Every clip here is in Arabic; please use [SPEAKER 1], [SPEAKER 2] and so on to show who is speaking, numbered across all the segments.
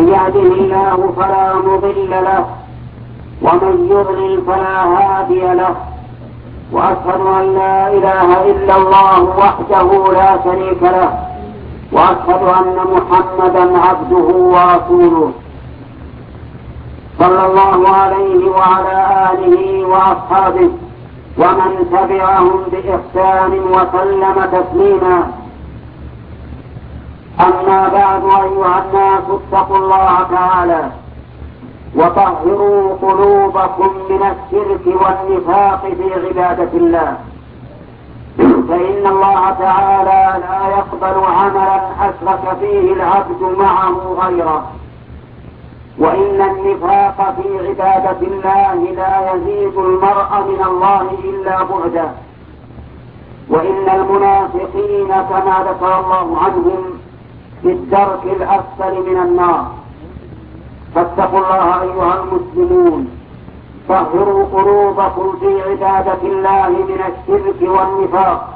[SPEAKER 1] يهده الله فلا مضل له ومن يضلل فلا هادي له، وأشهد أن لا إله إلا الله وحده لا شريك له، وأشهد أن محمدا عبده ورسوله صلى الله عليه وعلى آله وأصحابه ومن تبعهم بإحسان وسلم تسليما. أما بعد، أيها الناس اتقوا الله تعالى وطهروا قلوبكم من الشرك والنفاق في عبادة الله، فإن الله تعالى لا يقبل عملا أشرك فيه العبد معه غيره، وإن النفاق في عبادة الله لا يزيد المرء من الله إلا بعدا، وإن المنافقين كما ذكر الله عنهم في الدرك الأسفل من النار. فاتقوا الله أيها المسلمون، طهروا قلوبكم في عبادة الله من الشرك والنفاق،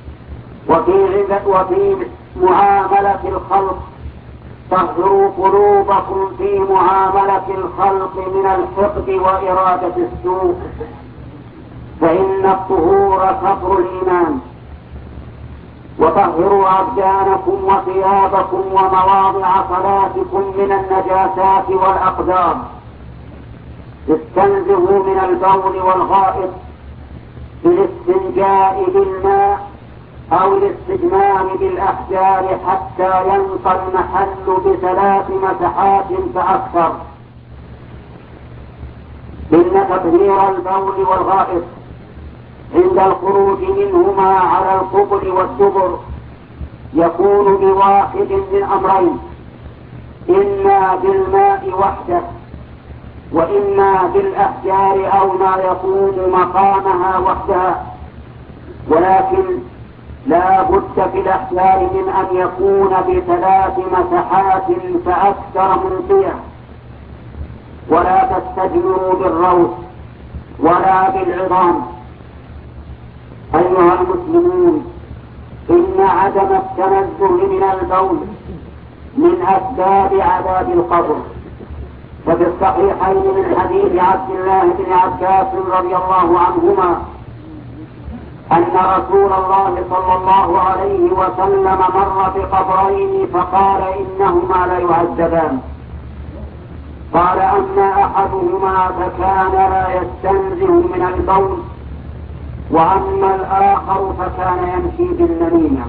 [SPEAKER 1] وفي معاملة الخلق. طهروا قلوبكم في معاملة الخلق من الحقد وإرادة السوء، فإن الطهور شطر الإيمان. وطهروا أبدانكم وثيابكم ومواضع صلاتكم من النجاسات والأقدار. استنزهوا من البول والغائط بالاستنجاء بالماء أو الاستجمام بالأحجار حتى ينقى المحل ب3 مسحات فأكثر. إن تطهير البول والغائط عند الخروج منهما على القبل والدبر يكون بواحد من أمرين: إما بالماء وحده، وإما بالأحجار أو ما يقوم مقامها وحدها، ولكن لا بد في الأحجار من أن يكون ب3 مسحات فأكثر منقية. ولا تستجمروا بالروث ولا بالعظام. أيها المسلمون، إن عدم التنزه من البول من أسباب عذاب القبر. ففي الصحيحين من حديث عبد الله بن عباس رضي الله عنهما أن رسول الله صلى الله عليه وسلم مر بقبرين فقال: إنهما لا يعذبان. قال: أما أحدهما فكان لا يستنزه من البول، وأما الآخر فكان يمشي بالنميمة.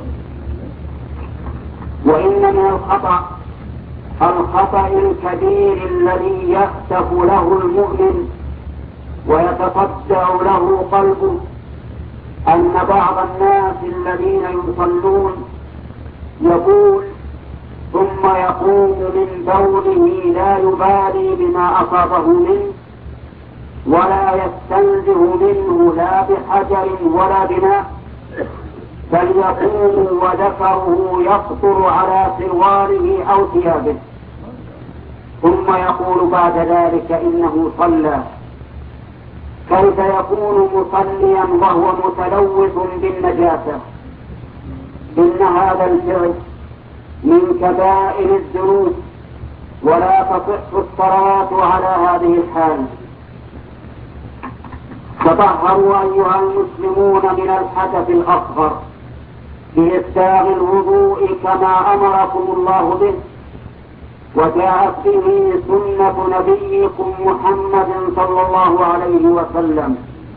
[SPEAKER 1] وإن من الخطأ الكبير الذي يختف له المؤمن ويتصدع له قلبه أن بعض الناس الذين يصلون يقول ثم يقوم من بوله لا يبالي بما أصابه منه ولا يستنزه منه لا بحجر ولا بماء، بل يقوم وذكره يقطر على سرواره أو ثيابه، ثم يقول بعد ذلك إنه صلى. كيف يكون مصليا وهو متلوث بالنجاسة؟ إن هذا الفعل من كبائر الذنوب، ولا تصح الصلاة على هذه الحال. تطهروا أيها المسلمون من الحدث الأصغر بإسباغ الوضوء كما أمركم الله به، وجاءت به سنة نبيكم محمد صلى الله عليه وسلم.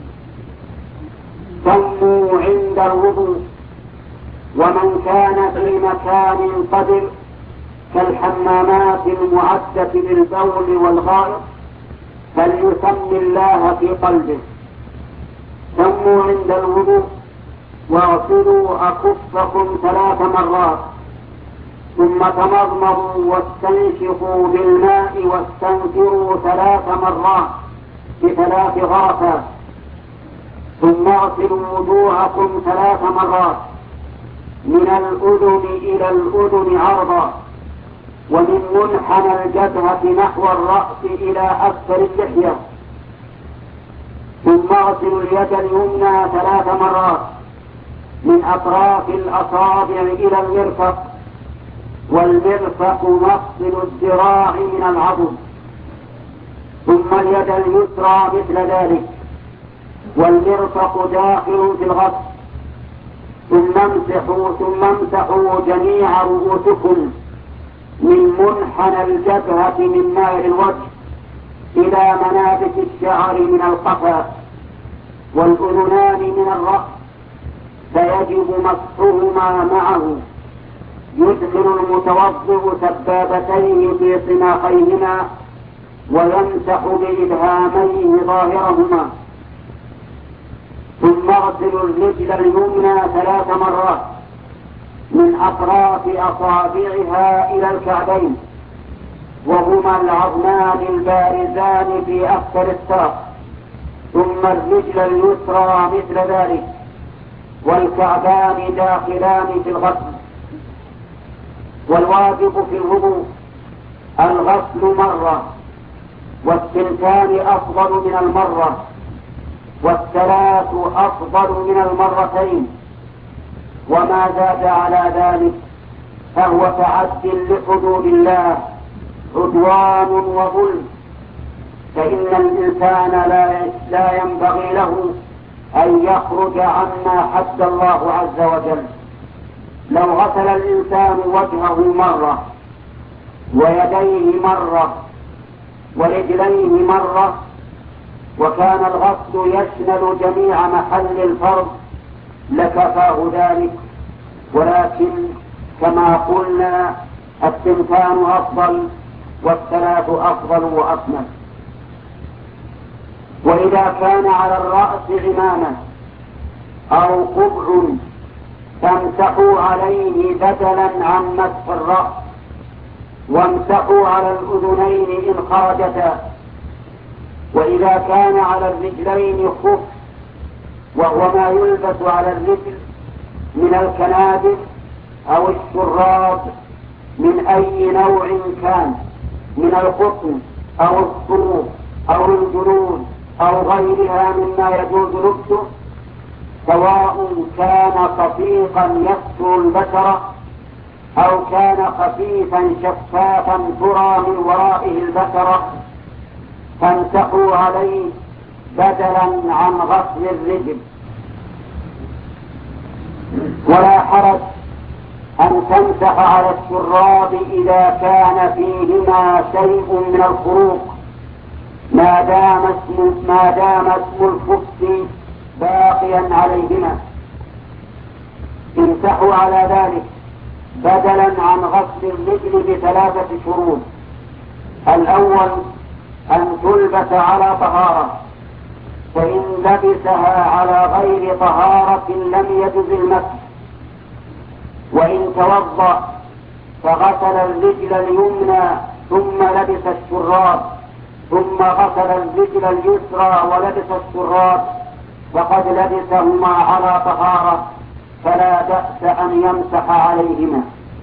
[SPEAKER 1] سموا عند الوضوء، ومن كان في مكان قدر كالحمامات المعدة للبول والغائط فليسم الله في قلبه. سموا عند الوضوء واغسلوا أكفكم 3 مرات، ثم تمضمضوا واستنشقوا بالماء واستنثروا 3 مرات ب3 غرفات، ثم اغسلوا وجوهكم 3 مرات من الأذن إلى الأذن عرضا، ومن منحنى الجبهة نحو الرأس إلى أسفل اللحية، ثم اغسلوا اليد اليمنى 3 مرات من أطراف الأصابع إلى المرفق، والمرفق مفصل الذراع من العضد، ثم اليد اليسرى مثل ذلك، والمرفق داخل في الغسل. ثم امسحوا جميع رؤوسكم من منحنى الجبهة من مائل الوجه إلى منابت الشعر من القفا، والأذنان من الرأس، فيجب مسحهما معه. يدخل المتوضئ سبابتيه في صناعيهما ويمسح بإبهاميه ظاهرهما. ثم اغسل الرجل اليمنى 3 مرات من أطراف أصابعها إلى الكعبين، وهما العظمان البارزان في أسفل الساق، ثم الرجل اليسرى مثل ذلك، والكعبان داخلان في الغسل. والواجب في الوضوء الغسل مرة، والثنتان أفضل من المرة، والثلاث أفضل من المرتين، وما زاد على ذلك فهو تعد لحدود الله، عدوان وظلم، فإن الإنسان لا ينبغي له أن يخرج عما حد الله عز وجل. لو غسل الإنسان وجهه مرة، ويديه مرة، ورجليه مرة، وكان الغسل يشمل جميع محل الفرض لكفاه ذلك، ولكن كما قلنا الثنتان أفضل والثلاث أفضل وأكمل. وإذا كان على الرأس عمامة أو قبع فامسحوا عليه بدلا عن مسح الرأس، وامسحوا على الأذنين إن خرجتا. وإذا كان على الرجلين خف، وهو ما يلبس على الرجل من الكنادر أو الشراب من أي نوع كان، من القطن أو الصوف أو الجلود أو غيرها مما يجوز لبسه، سواء كان خفيفا يستر البشرة أو كان خفيفا شفافا ترى من ورائه البشرة، فامسحوا عليه بدلا عن غسل الرجل. ولا حرج أن تمسح على الشراب إذا كان فيهما شيء من الخروق، ما دام اسم الخف باقيا عليهما. امسحوا على ذلك بدلا عن غسل الرجل ب3 شروط. الأول أن تلبس على طهارة، فإن لبسها على غير طهارة لم يجز المسح. وإن توضأ فغسل الرجل اليمنى ثم لبس الشراب، ثم غسل الرجل اليسرى ولبس الشراب، فقد لبسهما على طهارة، فلا بأس أن يمسح عليهما.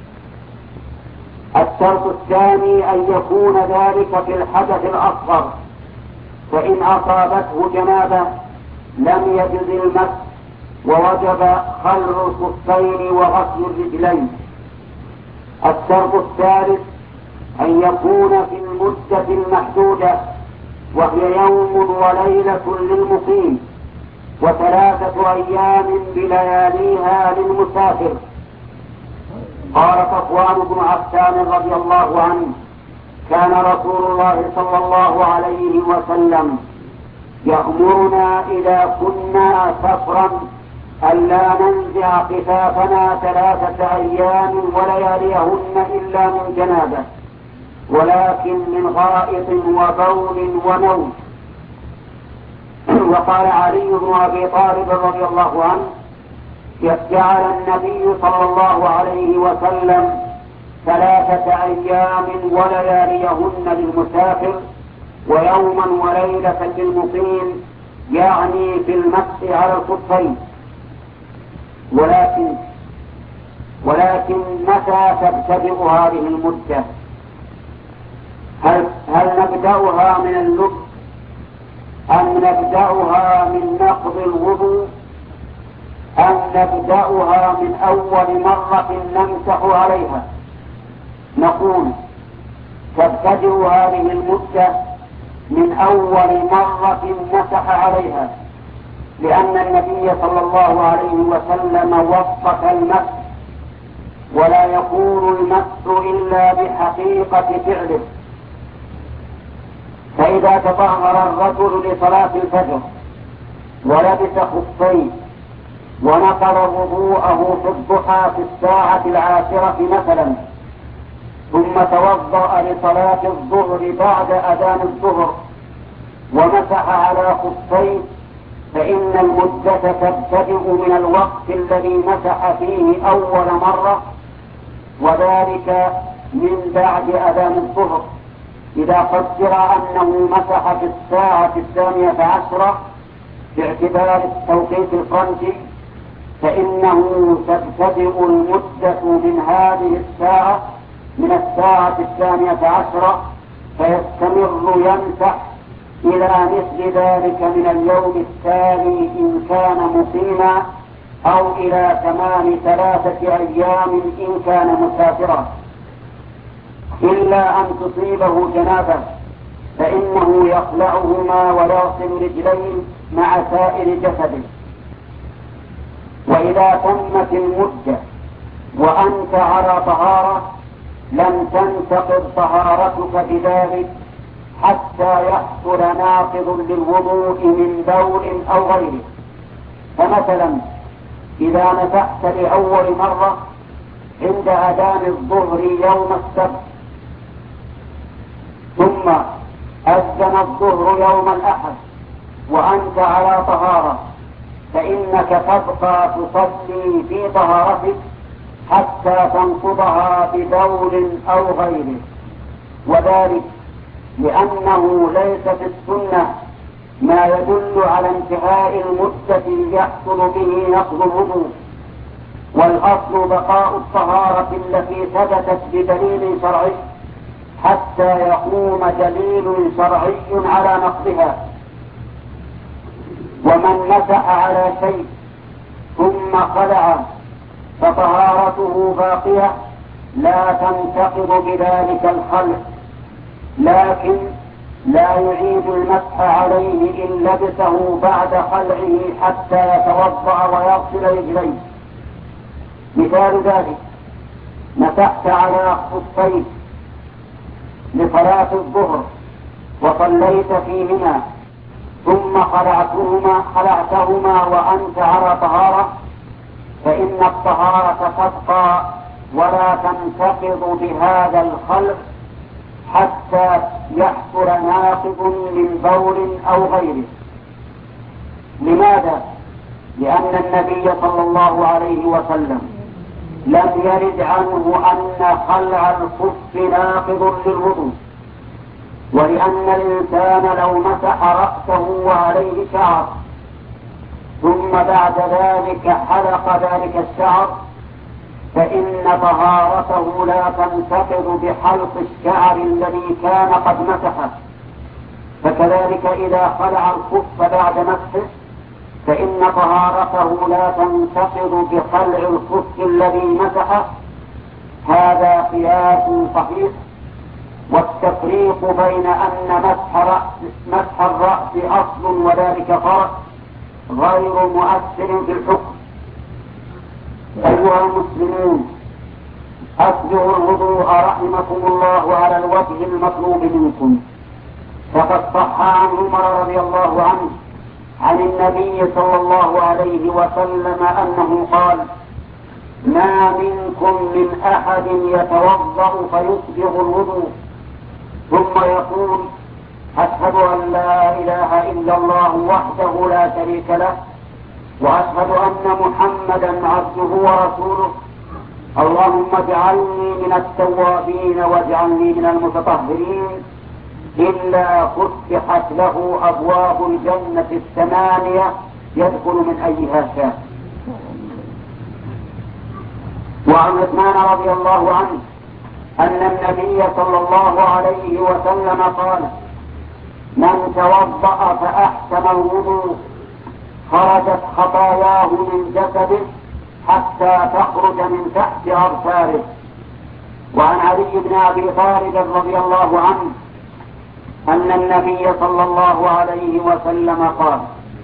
[SPEAKER 1] الشرط الثاني أن يكون ذلك في الحدث الأصغر، فإن أصابته جنابة لم يجز المسح، ووجب خلع الخفين وغسل الرجلين. الشرط الثالث أن يكون في المدة المحدودة، وهي يوم وليلة للمقيم، و3 أيام بلياليها للمسافر. قال صفوان بن عفان رضي الله عنه: كان رسول الله صلى الله عليه وسلم يأمرنا إذا كنا سفرا ألا ننزع خفافنا 3 أيام ولياليهن إلا من جنابة، ولكن من غائط وبول ونوم. وقال علي بن أبي طالب رضي الله عنه: جعل النبي صلى الله عليه وسلم 3 أيام ولياليهن للمسافر، ويوما وليلة للمقيم، يعني في المسح على الخفين. ولكن متى تبتدئ هذه المدة؟ هل نبدأها من اللبس أم نبدأها من نقض الوضوء أم نبدأها من أول مرة نمسح عليها؟ نقول تبتدئ هذه المدة من أول مرة مسح عليها، لأن النبي صلى الله عليه وسلم وصف المسح، ولا يكون المسح إلا بحقيقة فعله. فإذا تطهر الرجل لصلاة الفجر ولبس خفين ونقض وضوءه في الضحى في الساعة 10 مثلا، ثم توضأ لصلاة الظهر بعد أذان الظهر ومسح على خفين، فإن المدة تبتدئ من الوقت الذي مسح فيه أول مرة، وذلك من بعد أذان الظهر. إذا قدر أنه مسح في الساعة 12 باعتبار التوقيت الفرنسي، فإنه تبتدئ المدة من هذه الساعة من الساعة 12، فيستمر يمسح إلى مثل ذلك من اليوم التالي إن كان مقيما، أو إلى تمام 3 أيام إن كان مسافرا، إلا أن تصيبه جنابة فإنه يخلعهما ويغسل رجليه مع سائر جسده. وإذا تمت المدة وأنت على طهارة لم تنتقض طهارتك بذلك حتى يحصل ناقض للوضوء من بول أو غيره. فمثلا إذا مسحت لأول مرة عند أذان الظهر يوم السبت، ثم أذن الظهر يوم الأحد وأنت على طهارة، فإنك تبقى تصلي في طهارتك حتى تنقضها ببول أو غيره، وذلك لأنه ليس في السنة ما يدل على انتهاء المدة يحصل به نقض الوضوء، والأصل بقاء الطهارة التي ثبتت بدليل شرعي حتى يقوم دليل شرعي على نقضها. ومن مسح على شيء ثم خلع فطهارته باقية لا تنتقض بذلك الخلع، لكن لا يعيد المسح عليه إن لبسه بعد خلعه حتى يتوضأ ويغسل رجليه. مثال ذلك: مسحت على خفين لصلاة الظهر وصليت فيهما، ثم خلعتهما وأنت على طهارة، فإن الطهارة تبقى ولا تنتقض بهذا الخلع حتى يحصل ناقض من بول أو غيره. لماذا؟ لأن النبي صلى الله عليه وسلم لم يرد عنه أن خلع الخف ناقض للوضوء، ولأن الإنسان لو مسح رأسه وعليه شعر ثم بعد ذلك حلق ذلك الشعر فإن طهارته لا تنتقض بحلق الشعر الذي كان قد مسحه. فكذلك إذا خلع الخف بعد مسحه فإن طهارته لا تنتقض بخلع الخف الذي مسحه. هذا قياس صحيح. والتفريق بين أن مسح الرأس أصل وذلك فرع غير مؤثر في الحكم. أيها المسلمون، أسبغوا الوضوء رحمكم الله على الوجه المطلوب منكم. فقد صح عن عمر رضي الله عنه عن النبي صلى الله عليه وسلم أنه قال: ما منكم من أحد يتوضأ فيسبغ الوضوء ثم يقول: أشهد أن لا إله إلا الله وحده لا شريك له، وأشهد أن محمدا عبده ورسوله، اللهم اجعلني من التوابين واجعلني من المتطهرين، إلا فتحت له أبواب الجنة 8 يدخل من أيها شاء. وعن عثمان رضي الله عنه أن النبي صلى الله عليه وسلم قال: من توضأ فأحسن الوضوء خرجت خطاياه من جسده حتى تخرج من تحت أظفاره. وعن علي بن أبي طالب رضي الله عنه أن النبي صلى الله عليه وسلم قال: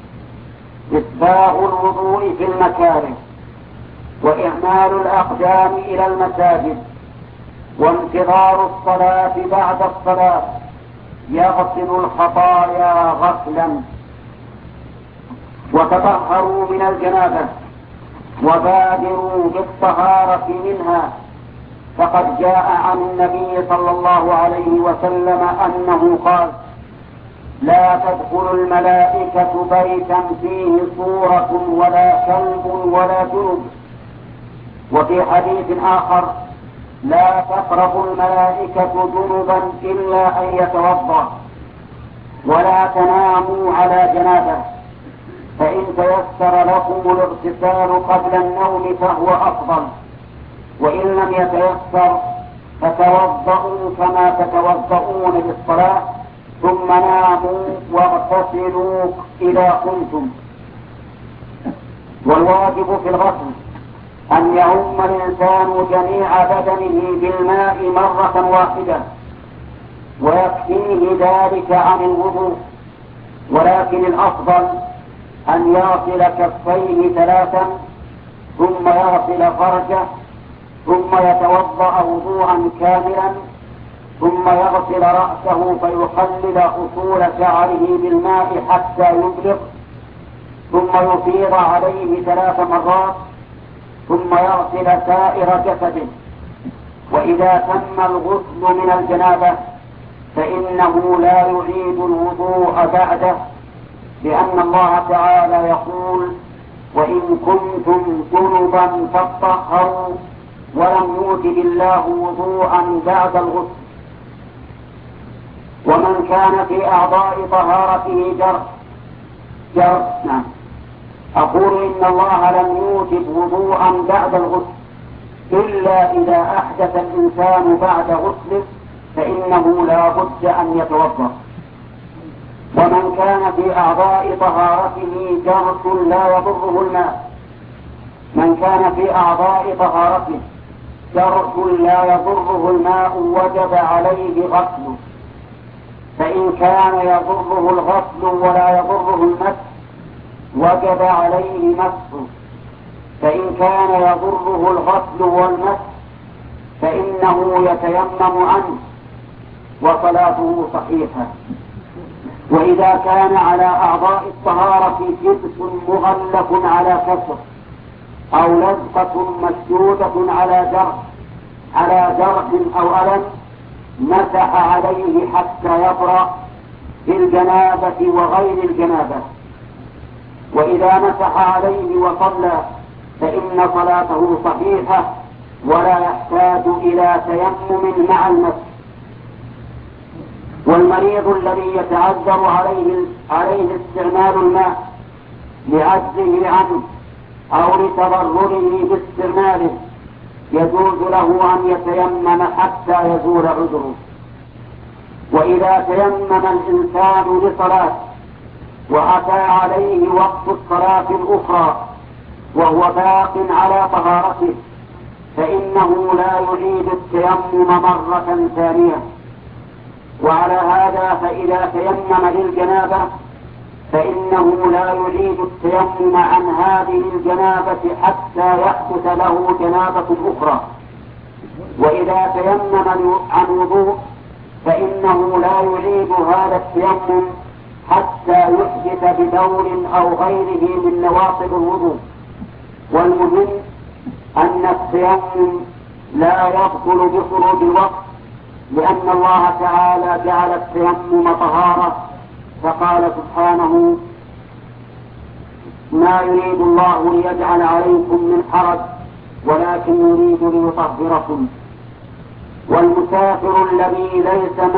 [SPEAKER 1] إسباغ الوضوء في المكاره، وإعمال الأقدام إلى المساجد، وانتظار الصلاة بعد الصلاة يغسل الخطايا غسلا. وتطهروا من الجنابة وبادروا بالطهارة منها، فقد جاء عن النبي صلى الله عليه وسلم أنه قال: لا تدخل الملائكة بيتا فيه صورة ولا كلب ولا جنب. وفي حديث آخر: لا تقرب الملائكة جنبا إلا أن يتوضأ، ولا تناموا على جنابه، فإن تيسر لكم الاغتسال قبل النوم فهو أفضل، وإن لم يتيسر فتوضؤوا كما تتوضؤون للصلاة، ثم ناموا واغتسلوا إذا قمتم. والواجب في الغسل أن يعم الإنسان جميع بدنه بالماء مرة واحدة، ويكفيه ذلك عن الوضوء، ولكن الأفضل أن يغسل كفيه ثلاثا، ثم يغسل فرجه، ثم يتوضأ وضوءا كاملا، ثم يغسل رأسه فيخلل أصول شعره بالماء حتى يبلغ، ثم يفيض عليه 3 مرات، ثم يغسل سائر جسده. وإذا تم الغسل من الجنابة فإنه لا يعيد الوضوء بعده، لأن الله تعالى يقول: وإن كنتم جنبا فاطهروا، ولم يوجب الله وضوءا بعد الغسل. ومن كان في أعضاء طهارته أقول إن الله لم يوجب وضوءا بعد الغسل، إلا إذا أحدث الإنسان بعد غسله فإنه لا بد أن يتوضأ. ومن كان في أعضاء طهارته جرح لا يضره الماء، من كان في أعضاء طهارته جرح لا يضره الماء وجب عليه غسله، فإن كان يضره الغسل ولا يضره المسح وجب عليه مسحه، فإن كان يضره الغسل والمسح فإنه يتيمم عنه وصلاته صحيحة. وإذا كان على أعضاء الطهارة جبس مغلف على كسر، أو لزقة مشدودة على جرح أو ألم، مسح عليه حتى يبرأ بالجنابة وغير الجنابة. وإذا مسح عليه وصلى فإن صلاته صحيحة ولا يحتاج إلى تيمم مع المسح. والمريض الذي يتعذر عليه استعمال الماء لعجزه عنه أو لتضرره باستعماله يجوز له أن يتيمم حتى يزول عذره. وإذا تيمم الإنسان لصلاة وأتى عليه وقت الصلاة الأخرى وهو باق على طهارته فإنه لا يعيد التيمم مرة ثانية. وعلى هذا فإذا تيمم للجنابة فإنه لا يعيد التيمم عن هذه الجنابة حتى يحدث له جنابة أخرى. وإذا تيمم عن وضوء فإنه لا يعيد هذا التيمم حتى يحدث بدور أو غيره من نواقض الوضوء. والمهم أن التيمم لا يبطل بخروج الوقت، لأن الله تعالى جعل التيمم طهارة، فقال سبحانه: ما يريد الله ليجعل عليكم من حرج ولكن يريد ليطهركم. والمسافر الذي ليس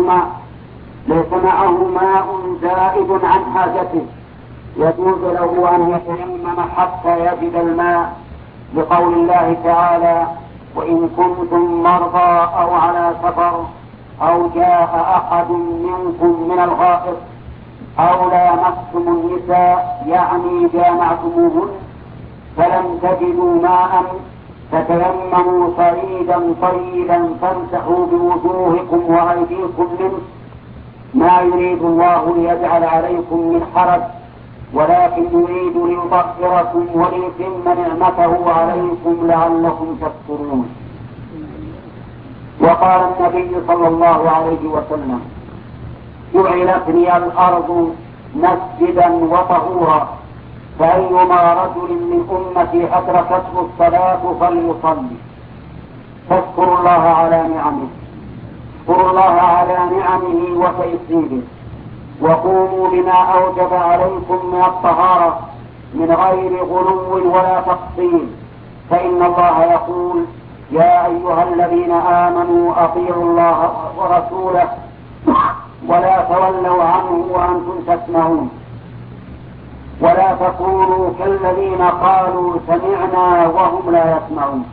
[SPEAKER 1] معه ماء زائد عن حاجته يجوز له أن يتيمم حتى يجد الماء، لقول الله تعالى: وإن كنتم مرضى أو على سفر أو جاء أحد منكم من الغائط أو لامستم النساء يعني جامعتموهن فلم تجدوا ماء فتيمموا صعيدا طيبا فامسحوا بوجوهكم وأيديكم منه، ما يريد الله ليجعل عليكم من حرج، ولكن يريد ليطهركم وليتم نعمته عليكم لعلكم تشكرون. وقال النبي صلى الله عليه وسلم: جعلت لي الأرض مسجدا وطهورا، فأيما رجل من أمتي أدركته الصلاة فليصلي. فاذكروا الله على نعمه، اذكروا الله على نعمه وتيسيره، وقوموا بما أوجب عليكم من الطهارة من غير غلو ولا تقصير، فإن الله يقول: يا أيها الذين آمنوا أطيعوا الله ورسوله ولا تولوا عنه وأنتم تسمعون، ولا تكونوا كالذين قالوا سمعنا وهم لا يسمعون.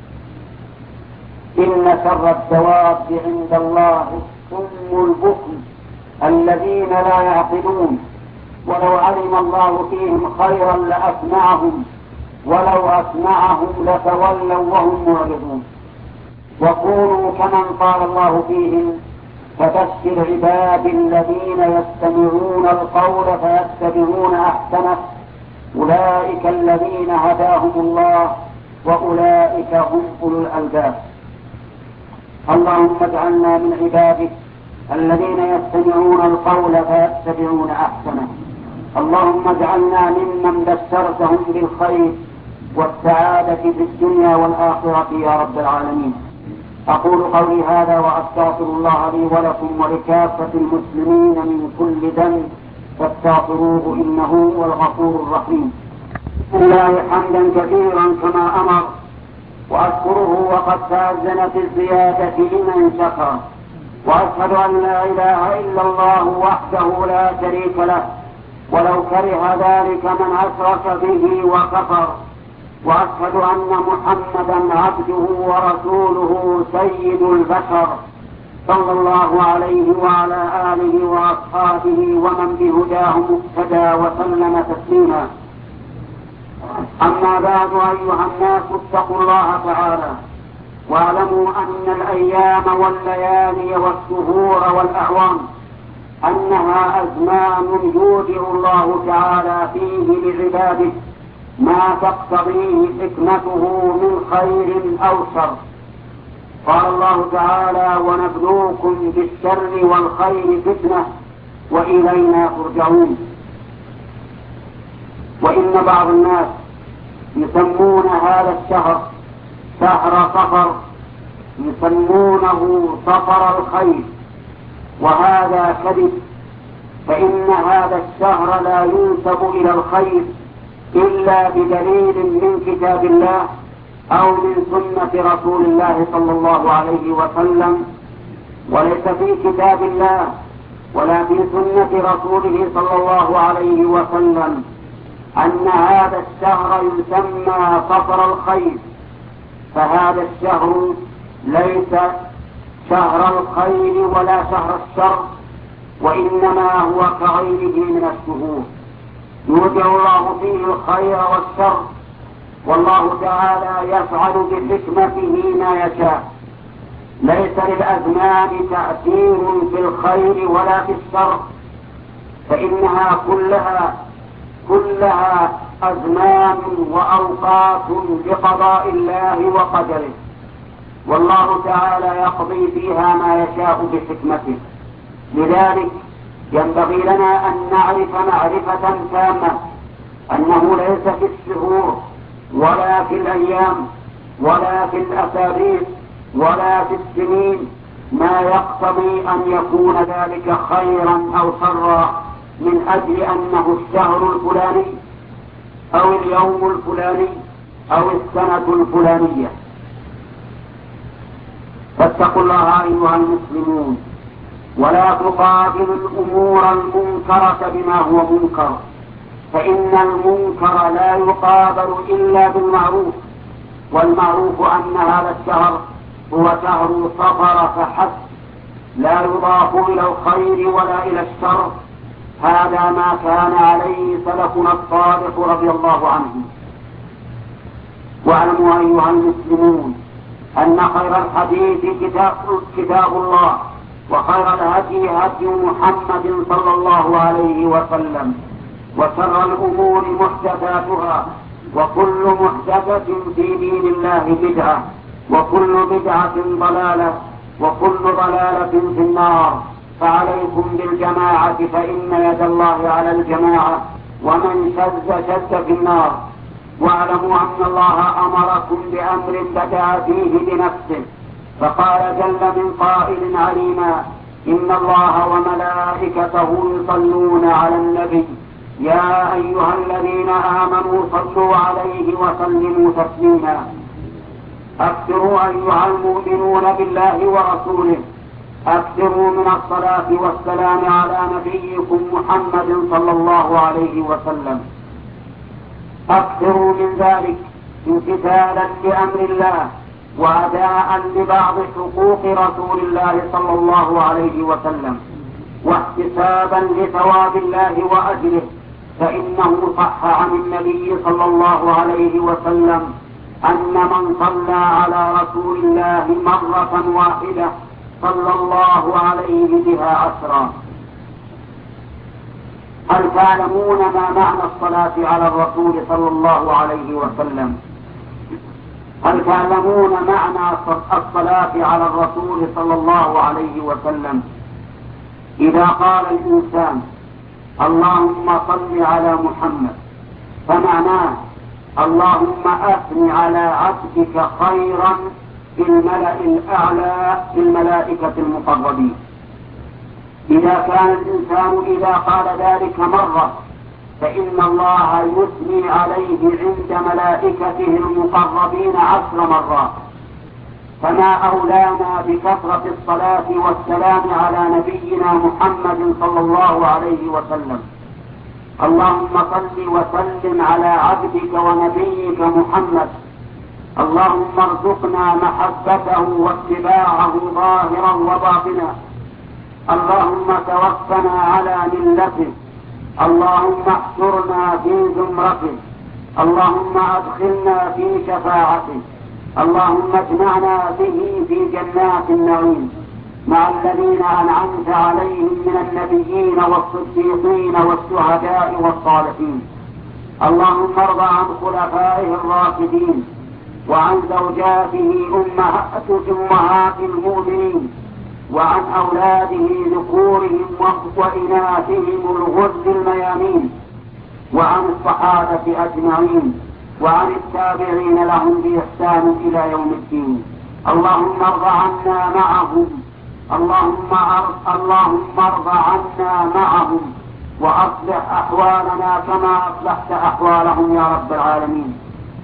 [SPEAKER 1] إن شر الدواب عند الله الصم البكم الذين لا يعقلون، ولو علم الله فيهم خيرا لأسمعهم ولو أسمعهم لتولوا وهم معرضون. وكونوا كمن قال الله فيهم: فبشر عبادي الذين يستمعون القول فيتبعون أحسنه، أولئك الذين هداهم الله وأولئك هم أولو الألباب. اللهم اجعلنا من عبادك الذين يستمعون القول فيتبعون أحسنه. اللهم اجعلنا ممن بشرتهم بالخير والسعادة في الدنيا والآخرة يا رب العالمين. أقول قولي هذا وأستغفر الله لي ولكم ولكافة المسلمين من كل ذنب فاستغفروه إنه هو الغفور الرحيم. لله حمدا كثيرا كما أمر، وأشكره وقد تأذن في الزيادة لمن شكر، وأشهد أن لا إله إلا الله وحده لا شريك له ولو كره ذلك من أشرك به وكفر، وأشهد أن محمدا عبده ورسوله سيد البشر صلى الله عليه وعلى آله وأصحابه ومن بهداه مقتدى وسلم تسليما. أما بعد، أيها الناس اتقوا الله تعالى واعلموا أن الأيام والليالي والشهور والأعوام أنها أزمان يودع الله تعالى فيه لعباده ما تقتضيه حكمته من خير أو شر. قال الله تعالى: ونبلوكم بالشر والخير فتنة وإلينا ترجعون. وإن بعض الناس يسمون هذا الشهر شهر صفر، يسمونه صفر الخير، وهذا كذب، فإن هذا الشهر لا ينسب إلى الخير إلا بدليل من كتاب الله أو من سنة رسول الله صلى الله عليه وسلم، وليس في كتاب الله ولا في سنة رسوله صلى الله عليه وسلم أن هذا الشهر يسمى صفر الخير. فهذا الشهر ليس شهر الخير ولا شهر الشر، وإنما هو كغيره من الشهور يودع الله فيه الخير والشر، والله تعالى يفعل بحكمته ما يشاء. ليس للأزمان تأثير في الخير ولا في الشر، فإنها كلها أزمان وأوقات بقضاء الله وقدره، والله تعالى يقضي فيها ما يشاء بحكمته. لذلك ينبغي لنا أن نعرف معرفة تامة أنه ليس في الشهور ولا في الأيام ولا في الأسابيع ولا في السنين ما يقتضي أن يكون ذلك خيرا أو شرا من أجل أنه الشهر الفلاني أو اليوم الفلاني أو السنة الفلانية. فاتقوا الله أيها المسلمون، ولا تقابلوا الأمور المنكرة بما هو منكر، فإن المنكر لا يقابل إلا بالمعروف، والمعروف أن هذا الشهر هو شهر صفر فحسب، لا يضاف إلى الخير ولا إلى الشر. هذا ما كان عليه سلفنا الصالح رضي الله عنه. واعلموا أيها المسلمون أن خير الحديث كتاب الله، وخير الهدي هدي محمد صلى الله عليه وسلم، وشر الأمور محدثاتها، وكل محدثة في دين الله بدعة، وكل بدعة ضلالة، وكل ضلالة في النار. فعليكم بالجماعة فإن يد الله على الجماعة، ومن شذ في النار. واعلموا أن الله أمركم بأمر بدأ فيه بنفسه، فقال جل من قائل عليما: إن الله وملائكته يصلون على النبي يا أيها الذين آمنوا صلوا عليه وسلموا تسليما. أكثروا أيها المؤمنون بالله ورسوله، أكثروا من الصلاة والسلام على نبيكم محمد صلى الله عليه وسلم. أكثروا من ذلك امتثالا لأمر الله، وأداء لبعض حقوق رسول الله صلى الله عليه وسلم، واحتسابا لثواب الله وأجره. فإنه صح عن النبي صلى الله عليه وسلم أن من صلى على رسول الله مرة واحدة صلى الله عليه بها عشرا. هل تعلمون ما معنى الصلاة على الرسول صلى الله عليه وسلم؟ هل تعلمون معنى الصلاة على الرسول صلى الله عليه وسلم؟ إذا قال الإنسان اللهم صل على محمد، فمعناه اللهم أثن على عبدك خيرا في الملأ الأعلى في الملائكة المقربين. إذا كان الإنسان إذا قال ذلك مرة فإن الله يثني عليه عند ملائكته المقربين 10 مرات. فما أولانا بكثرة الصلاة والسلام على نبينا محمد صلى الله عليه وسلم. اللهم صل وسلم على عبدك ونبيك محمد. اللهم ارزقنا محبته واتباعه ظاهرا وباطنا. اللهم توفنا على ملته. اللهم احشرنا في زمرته. اللهم ادخلنا في شفاعته. اللهم اجمعنا به في جنات النعيم مع الذين أنعمت عليهم من النبيين والصديقين والشهداء والصالحين. اللهم ارض عن خلفائه الراشدين وعن زوجاته أمهات المؤمنين وعن أولاده ذكورهم وإناثهم الغر الميامين وعن الصحابة أجمعين وعن التابعين لهم بإحسان إلى يوم الدين. اللهم ارض عنا معهم. اللهم ارض عنا معهم وأصلح أحوالنا كما أصلحت أحوالهم يا رب العالمين.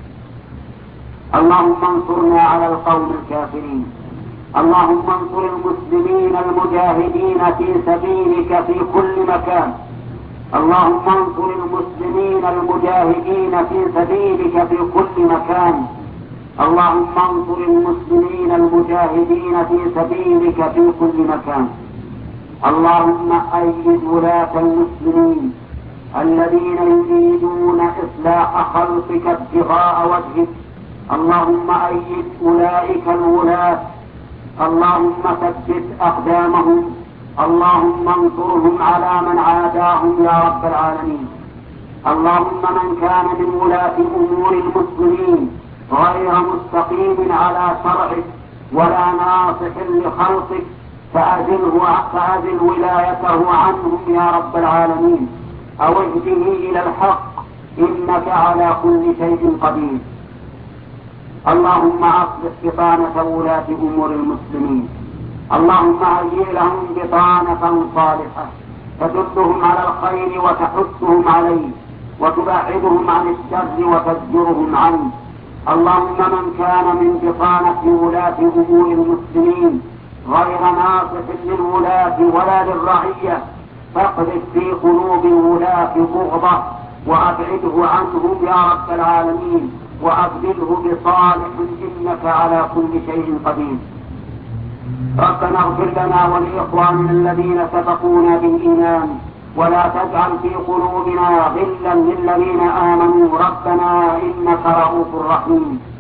[SPEAKER 1] اللهم انصرنا على القوم الكافرين. اللهم انصر المسلمين المجاهدين في سبيلك في كل مكان. اللهم انصر المسلمين المجاهدين في سبيلك في كل مكان. اللهم انصر المسلمين المجاهدين في سبيلك في كل مكان. اللهم أيد ولاة المسلمين الذين يريدون إصلاح خلقك ابتغاء وجهك. اللهم أيد أولئك الولاة. اللهم ثبت أقدامهم. اللهم انصرهم على من عاداهم يا رب العالمين. اللهم من كان من ولاة أمور المسلمين غير مستقيم على شرعك ولا ناصح لخلقك فأزل ولايته عنهم يا رب العالمين، أو اهده إلى الحق إنك على كل شيء قدير. اللهم أصلح بطانة ولاة أمور المسلمين. اللهم هيئ لهم بطانة صالحة تدلهم على الخير وتحثهم عليه وتبعدهم عن الشر وتزجرهم عنه. اللهم من كان من بطانة ولاة أمور المسلمين غير ناصح للولاة ولا للرعية فاقذف في قلوب الولاة بغضة وأبعده عنهم يا رب العالمين وأبدله بصالح إنك على كل شيء قدير. ربنا اغفر لنا ولإخواننا الذين سبقونا بالإيمان ولا تجعل في قلوبنا غلا للذين آمنوا ربنا إنك رؤوف رحيم.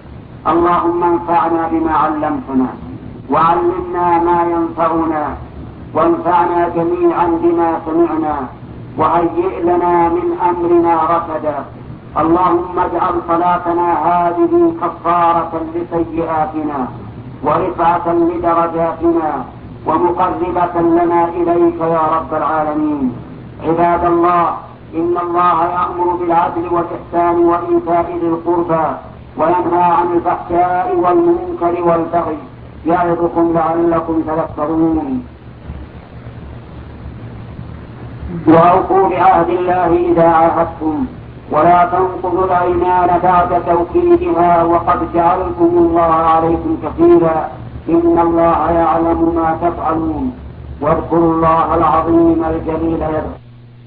[SPEAKER 1] اللهم انفعنا بما علمتنا وعلمنا ما ينفعنا وانفعنا جميعا بما سمعنا وهيئ لنا من أمرنا رشدا. اللهم اجعل صلاتنا هذه كفارة لسيئاتنا ورفعة لدرجاتنا ومقربة لنا إليك يا رب العالمين. عباد الله، إن الله يأمر بالعدل والإحسان وإيتاء ذي القربى وينهى عن الفحشاء والمنكر والبغي يعظكم لعلكم تذكرون. وأوفوا بعهد الله إذا عاهدتم ولا تنقضوا الأيمان بعد توكيدها وقد جعلكم الله عليكم كفيلا إن الله يعلم ما تفعلون. واذكروا الله العظيم الجليل يذكركم.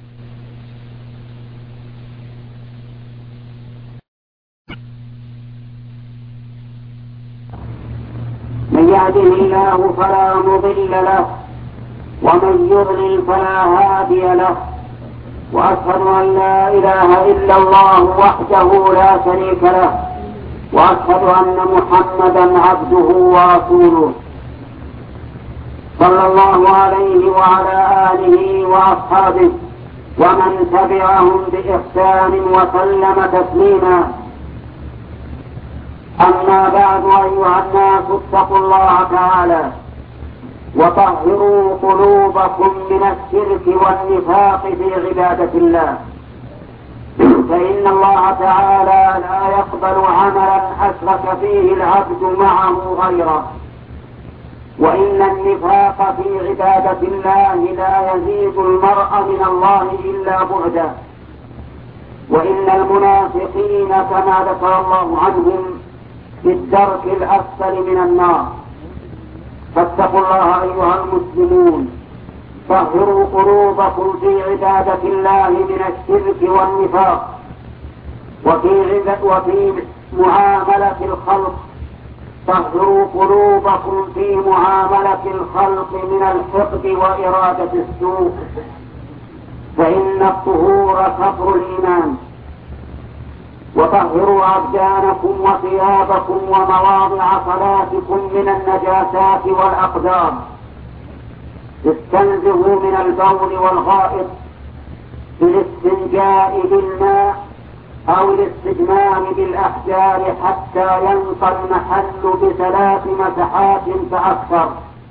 [SPEAKER 1] من يهده الله فلا مضل له ومن يضلل فلا هادي له وأشهد أن لا إله إلا الله وحده لا شريك له وأشهد أن محمدا عبده ورسوله صلى الله عليه وعلى آله وأصحابه ومن تبعهم بإحسان وسلم تسليما. أما بعد، أيها الناس اتقوا الله تعالى وطهروا قلوبكم من الشرك والنفاق في عبادة الله، فإن الله تعالى لا يقبل عملا أشرك فيه العبد معه غيره، وإن النفاق في عبادة الله لا يزيد المرء من الله إلا بعدا، وإن المنافقين كما ذكر الله عنهم في الدرك الأسفل من النار. فاتقوا الله أيها المسلمون، طهروا قلوبكم في عبادة الله من الشرك والنفاق وفي معاملة الخلق. طهروا قلوبكم في معاملة الخلق من الحقد وإرادة السوء، فإن الطهور شطر الإيمان. وطهروا أبدانكم وثيابكم ومواضع صلاتكم من النجاسات والأقدار. استنزهوا من البول والغائط بالاستنجاء بالماء أو الاستجمام بالأحجار حتى ينقى المحل ب3 مسحات فأكثر.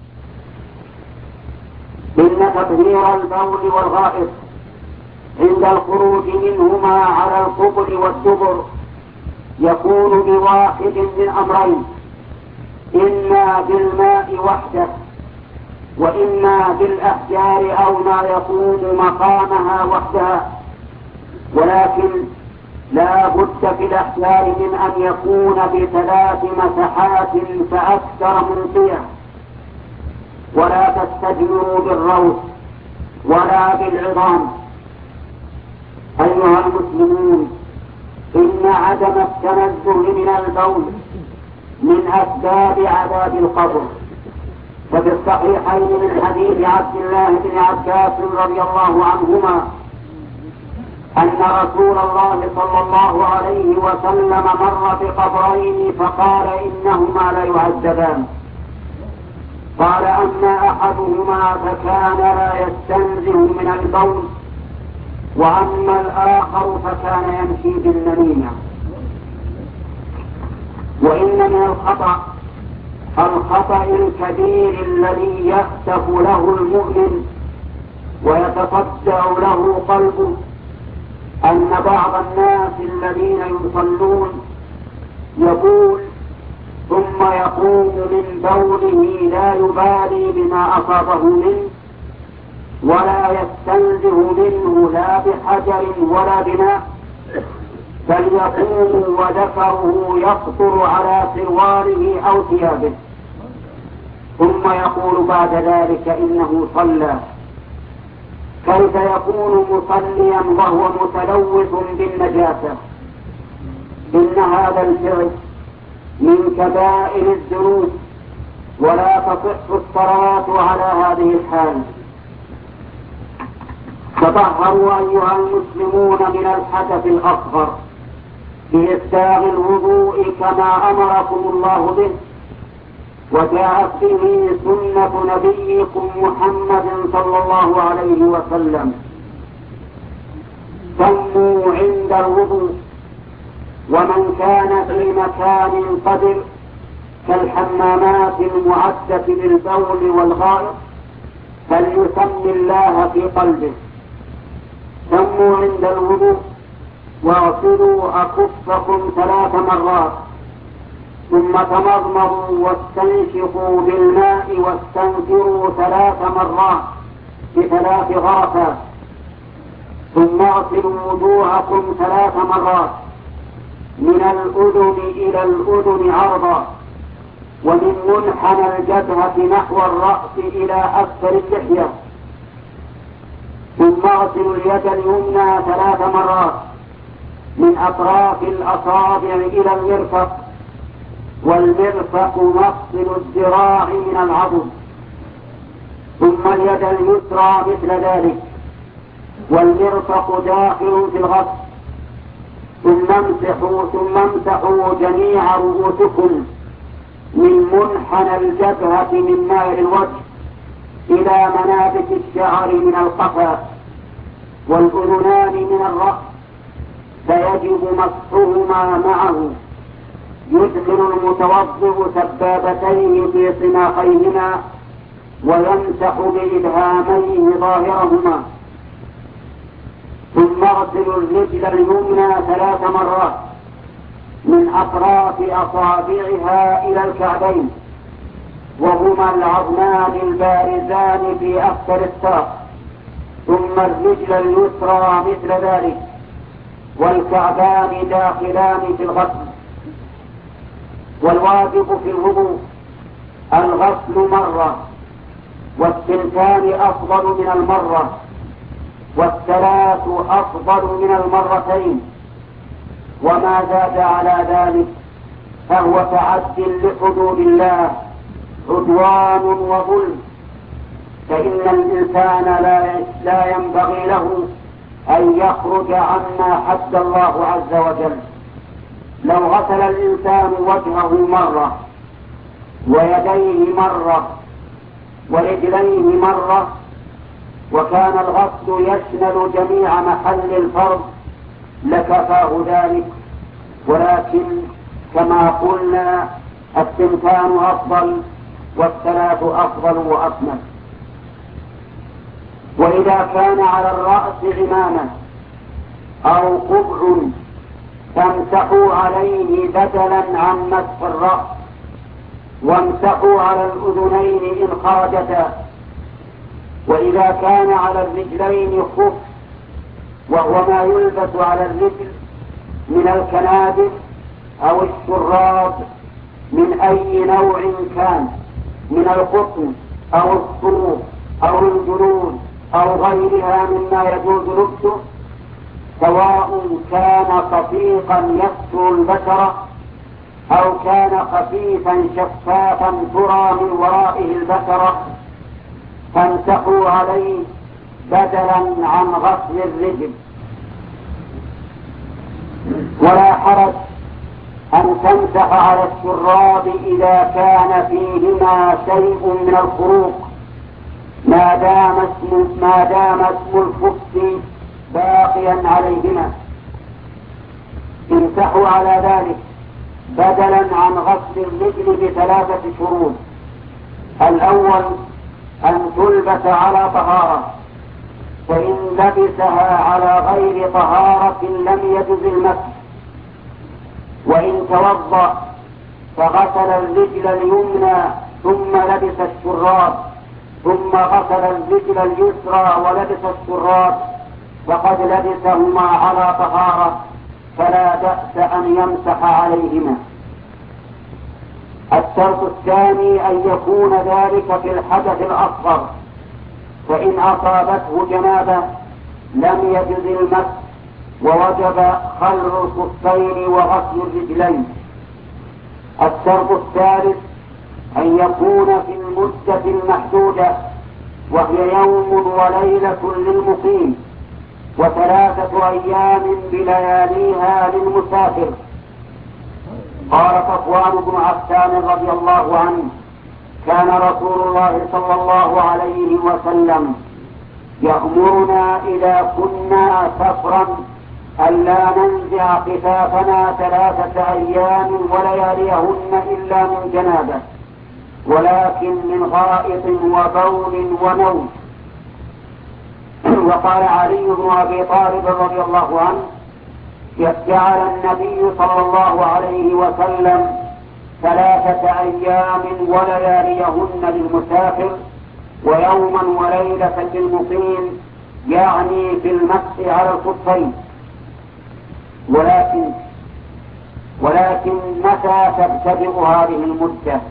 [SPEAKER 1] إن تطهير البول والغائط عند الخروج منهما على القبل والدبر يكون بواحد من أمرين: إما بالماء وحده وإما بالأحجار أو ما يقوم مقامها وحدها، ولكن لا بد في الأحجار من أن يكون ب3 مسحات فأكثر منطية. ولا تستجمروا بالروث ولا بالعظام. أيها المسلمون، إن عدم التنزه من البول من أسباب عذاب القبر. ففي الصحيحين من حديث عبد الله بن عباس رضي الله عنهما أن رسول الله صلى الله عليه وسلم مر بقبرين فقال إنهما لا يعذبان. قال: أما أحدهما فكان لا يستنزه من البول، وأما الآخر فكان يمشي بالنميمة. وإن من الخطأ الكبير الذي يختف له المؤمن ويتصدع له قلبه أن بعض الناس الذين يصلون يقول ثم يقوم من بوله لا يبالي بما أصابه منه ولا يستنزه منه لا بحجر ولا بماء، بل يقوم وذكره يقطر على سرواره أو ثيابه، ثم يقول بعد ذلك إنه صلى. كيف يكون مصليا وهو متلوث بالنجاسة؟ إن هذا الفعل من كبائر الذنوب، ولا تصح الصلاة على هذه الحال. تطهروا أيها المسلمون من الحدث الأصغر بإسباغ الوضوء كما أمركم الله به، وجاءت به سنة نبيكم محمد صلى الله عليه وسلم. سموا عند الوضوء، ومن كان في مكان قدر كالحمامات المعدة للبول والغائط فليسم الله في قلبه. سموا عند الوضوء واغسلوا أكفكم 3 مرات، ثم تمضمضوا واستنشقوا بالماء واستنثروا 3 مرات ب3 غرفات، ثم اغسلوا وجوهكم 3 مرات من الأذن إلى الأذن عرضا، ومن منحنى الجبهة نحو الرأس إلى أسفل اللحية، ثم اغسلوا اليد اليمنى 3 مرات من أطراف الأصابع إلى المرفق، والمرفق مفصل الذراع من العضد، ثم اليد اليسرى مثل ذلك، والمرفق داخل في الغسل. ثم امسحوا جميع رؤوسكم من منحنى الجبهة من ماء الوجه إلى منابت الشعر من القفا، والأذنان من الرأس فيجب مسحهما معه. يدخل المتوضئ سبابتيه في صناعيهما ويمسح بإبهاميه ظاهرهما، ثم اغسلوا الرجل اليمنى 3 مرات من أطراف أصابعها إلى الكعبين، وهما العظمان البارزان في أسفل الساق، ثم الرجل اليسرى مثل ذلك، والكعبان داخلان في الغسل. والواجب في الوضوء الغسل مرة، والثنتان أفضل من المرة، والثلاث أفضل من المرتين، وما زاد على ذلك فهو تعد لحدود الله، عدوان وظلم، فإن الإنسان لا ينبغي له أن يخرج عما حد الله عز وجل. لو غسل الإنسان وجهه مرة ويديه مرة ورجليه مرة وكان الغسل يشمل جميع محل الفرض لكفاه ذلك، ولكن كما قلنا الثنتان أفضل والثلاث أفضل وأكمل. وإذا كان على الرأس عمامة أو قبع فامسحوا عليه بدلا عن مسح الرأس، وامسحوا على الأذنين إن خرجتا. وإذا كان على الرجلين خف، وهو ما يلبس على الرجل من الكنادر أو الشراب من أي نوع كان، من القطن أو الصوف أو الجلود أو غيرها مما يجوز لبسه، سواء كان خفيفا يستر البشرة أو كان خفيفا شفافا ترى من ورائه البشرة، فامسحوا عليه بدلا عن غسل الرجل. ولا حرج أن تمسح على الشراب إذا كان فيهما شيء من الخروق ما دام اسم الخف باقيا عليهما. امسحوا على ذلك بدلا عن غسل الرجل ب3 شروط. الأول أن تلبس على طهارة، فإن لبسها على غير طهارة لم يجز المسح. وإن توضأ فغسل الرجل اليمنى ثم لبس الشراب، ثم غسل الرجل اليسرى ولبس الشراب، فقد لبسهما على طهارة فلا بأس أن يمسح عليهما. الشرط الثاني أن يكون ذلك في الحدث الأصغر، فإن أصابته جنابة لم يجز المسح ووجب خلع الخفين وغسل الرجلين. الشرط الثالث أن يكون في المدة المحدودة، وهي يوم وليلة للمقيم، وثلاثة أيام بلياليها للمسافر. قال صفوان بن عفان رضي الله عنه: كان رسول الله صلى الله عليه وسلم يأمرنا إذا كنا سفرا ألا ننزع خفافنا 3 أيام ولياليهن إلا من جنابة، ولكن من غائط وبول ونوم. وقال علي بن أبي طالب رضي الله عنه: جعل النبي صلى الله عليه وسلم 3 أيام ولياليهن للمسافر ويوما وليلة للمقيم، يعني في المسح على الخفين. ولكن متى تبتدئ هذه المدة؟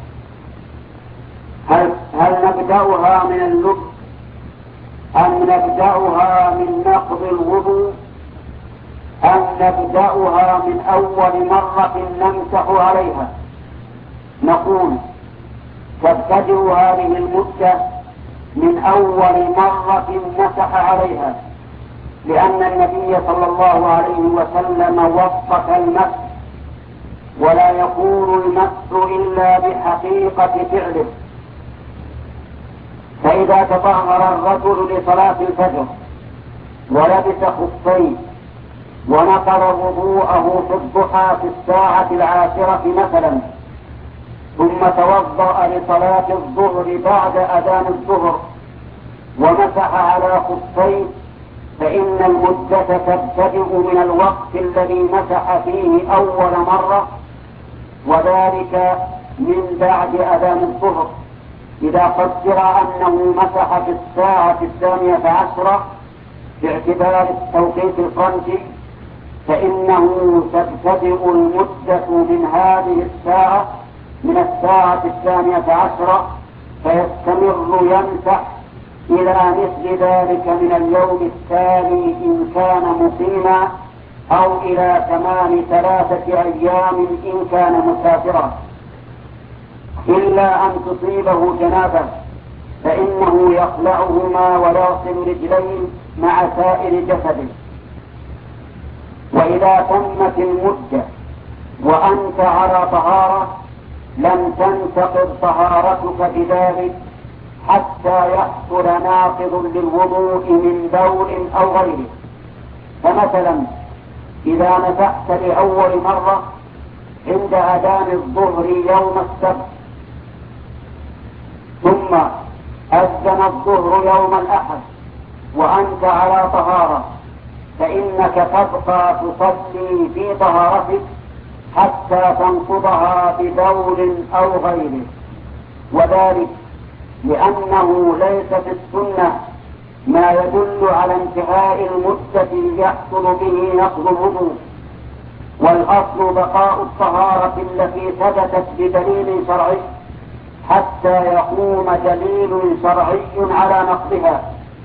[SPEAKER 1] هل نبدأها من اللبس أم نبدأها من نقض الوضوء أم نبدأها من أول مرة نمسح عليها؟ نقول تبتدئ هذه المدة من أول مرة مسح عليها، لأن النبي صلى الله عليه وسلم وصف المسح، ولا يكون المسح إلا بحقيقة فعله. فإذا تطهر الرجل لصلاة الفجر ولبس خفين ونقض وضوءه في الضحى في الساعة 10 مثلا، ثم توضأ لصلاة الظهر بعد أذان الظهر ومسح على خفين، فإن المدة تبتدئ من الوقت الذي مسح فيه أول مرة، وذلك من بعد أذان الظهر. إذا قدر أنه مسح في الساعة 12 باعتبار التوقيت الفرنسي، فإنه تبتدئ المدة من هذه الساعة، من الساعة 12، فيستمر يمسح إلى مثل ذلك من اليوم التالي إن كان مقيما، أو إلى تمام 3 أيام إن كان مسافرا، إلا أن تصيبه جنابة فإنه يخلعهما ويغسل رجليه مع سائر جسده. وإذا تمت المدة وأنت على طهارة لم تنتقض طهارتك بذلك حتى يحصل ناقض للوضوء من بول أو غيره. فمثلا إذا مسحت لأول مرة عند أذان الظهر يوم السبت، ثم أذن الظهر يوم الأحد وأنت على طهارة، فإنك تبقى تصلي في طهارتك حتى تنقضها ببول أو غيره، وذلك لأنه ليس في السنة ما يدل على انتهاء المدة يحصل به نقض الوضوء، والأصل بقاء الطهارة التي ثبتت بدليل شرعي حتى يقوم دليل شرعي على نقضها.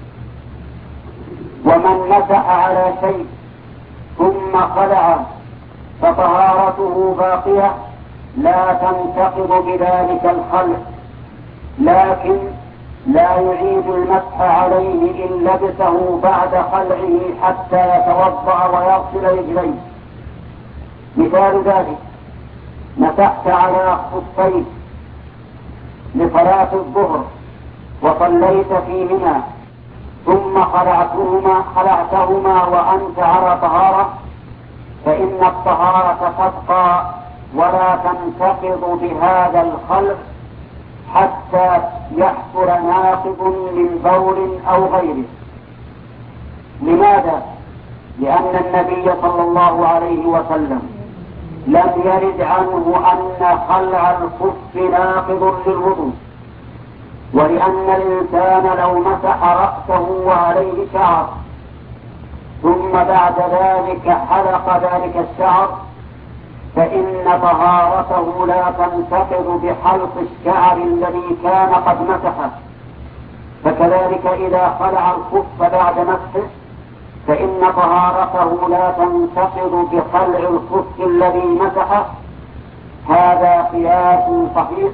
[SPEAKER 1] ومن مسح على شيء ثم خلعه فطهارته باقية لا تنتقض بذلك الخلع، لكن لا يعيد المسح عليه إن لبسه بعد خلعه حتى يتوضأ ويغسل رجليه. مثال ذلك: مسحت على خفين لصلاة الظهر وصليت فيهما، ثم خلعتهما وأنت على طهارة، فإن الطهارة تبقى ولا تنتقض بهذا الخلع حتى يحصل ناقض من بول أو غيره. لماذا؟ لأن النبي صلى الله عليه وسلم لم يرد عنه أن خلع الخف ناقض للوضوء، ولأن الإنسان لو مسح رأسه وعليه شعر ثم بعد ذلك حلق ذلك الشعر فإن طهارته لا تنتقض بحلق الشعر الذي كان قد مسحه. فكذلك إذا خلع الخف بعد مسحه فإن طهارته لا تنتقض بخلع الخف الذي مسحه. هذا قياس صحيح.